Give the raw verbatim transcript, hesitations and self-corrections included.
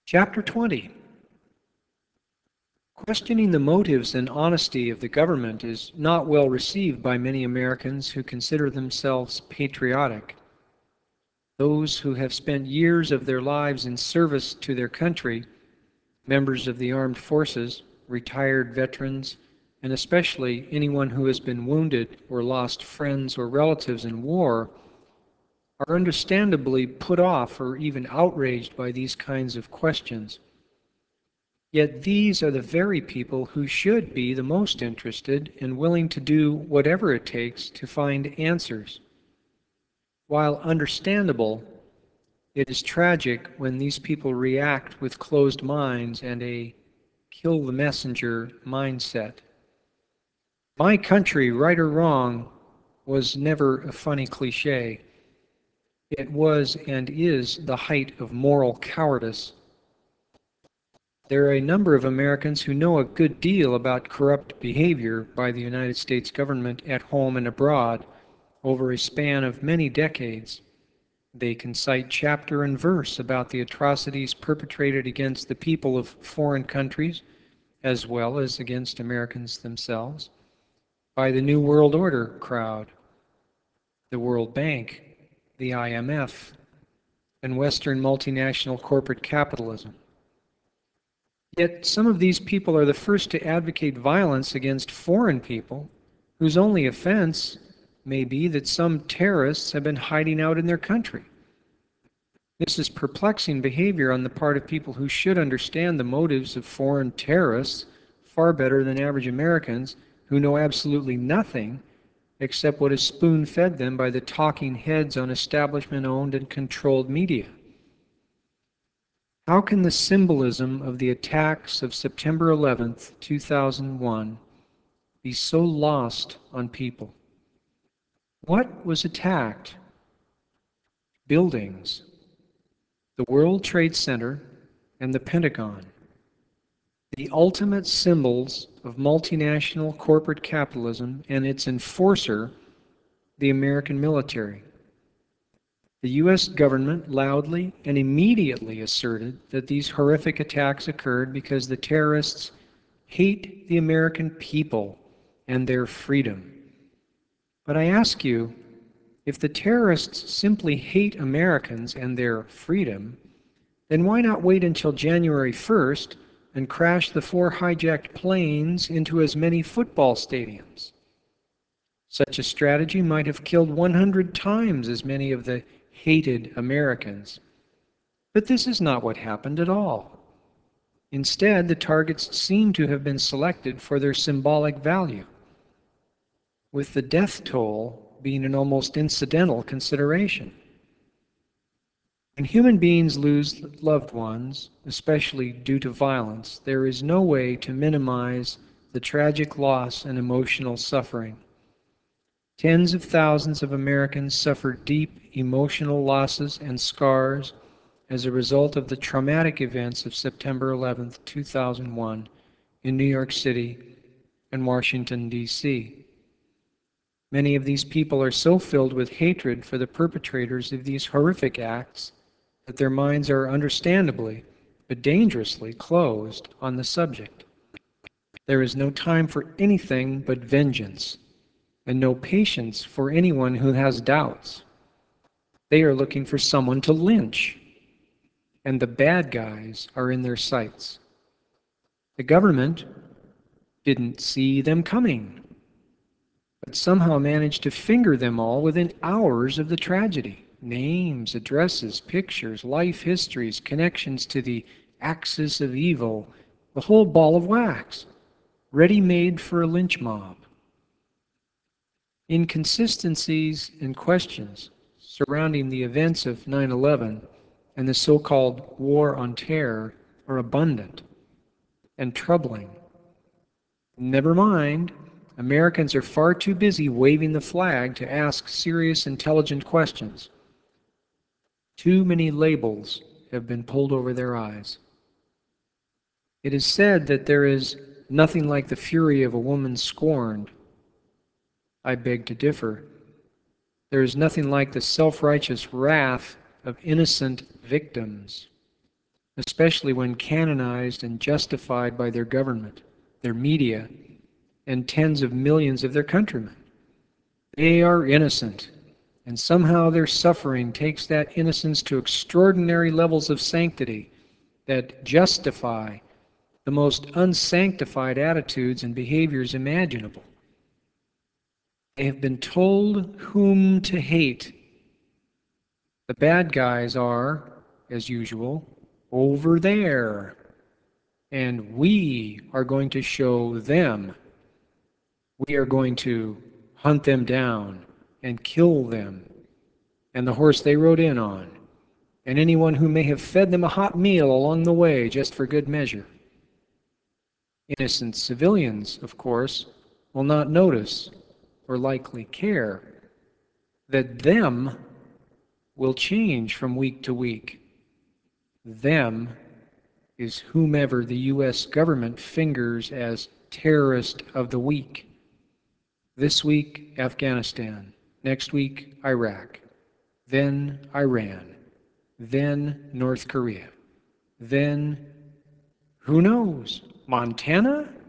Chapter twenty. Questioning the motives and honesty of the government is not well received by many Americans who consider themselves patriotic. Those who have spent years of their lives in service to their country, members of the armed forces, retired veterans, and especially anyone who has been wounded or lost friends or relatives in war, are understandably put off or even outraged by these kinds of questions. Yet these are the very people who should be the most interested and willing to do whatever it takes to find answers. While understandable, it is tragic when these people react with closed minds and a kill the messenger mindset. My country, right or wrong, was never a funny cliche. It was and is the height of moral cowardice. There are a number of Americans who know a good deal about corrupt behavior by the United States government at home and abroad over a span of many decades. They can cite chapter and verse about the atrocities perpetrated against the people of foreign countries, as well as against Americans themselves, by the New World Order crowd, the World Bank, the I M F, and Western multinational corporate capitalism. Yet some of these people are the first to advocate violence against foreign people, whose only offense may be that some terrorists have been hiding out in their country. This is perplexing behavior on the part of people who should understand the motives of foreign terrorists far better than average Americans who know absolutely nothing except what is spoon-fed them by the talking heads on establishment-owned and controlled media. How can the symbolism of the attacks of September eleventh, two thousand one be so lost on people? What was attacked? Buildings, the World Trade Center, and the Pentagon, the ultimate symbols of multinational corporate capitalism and its enforcer, the American military. The U S government loudly and immediately asserted that these horrific attacks occurred because the terrorists hate the American people and their freedom. But I ask you, if the terrorists simply hate Americans and their freedom, then why not wait until January first and crash the four hijacked planes into as many football stadiums? Such a strategy might have killed one hundred times as many of the hated Americans. But this is not what happened at all. Instead, the targets seem to have been selected for their symbolic value, with the death toll being an almost incidental consideration. When human beings lose loved ones, especially due to violence, there is no way to minimize the tragic loss and emotional suffering. Tens of thousands of Americans suffered deep emotional losses and scars as a result of the traumatic events of September eleventh, two thousand one in New York City and Washington, D C Many of these people are so filled with hatred for the perpetrators of these horrific acts that their minds are understandably but dangerously closed on the subject. There is no time for anything but vengeance, and no patience for anyone who has doubts. They are looking for someone to lynch, and the bad guys are in their sights. The government didn't see them coming, but somehow managed to finger them all within hours of the tragedy. Names, addresses, pictures, life histories, connections to the axis of evil, the whole ball of wax, ready-made for a lynch mob. Inconsistencies and questions surrounding the events of nine eleven and the so-called War on Terror are abundant and troubling. Never mind, Americans are far too busy waving the flag to ask serious, intelligent questions. Too many labels have been pulled over their eyes. It is said that there is nothing like the fury of a woman scorned. I beg to differ. There is nothing like the self-righteous wrath of innocent victims. especially when canonized and justified by their government, their media, and tens of millions of their countrymen. They are innocent, and somehow their suffering takes that innocence to extraordinary levels of sanctity that justify the most unsanctified attitudes and behaviors imaginable. They have been told whom to hate. The bad guys are, as usual, over there, and we are going to show them. We are going to hunt them down and kill them, and the horse they rode in on, and anyone who may have fed them a hot meal along the way just for good measure. Innocent civilians, of course, will not notice or likely care that them will change from week to week. Them is whomever the U S government fingers as terrorist of the week. This week, Afghanistan. Next week, Iraq. Then Iran. Then North Korea. Then, who knows, Montana?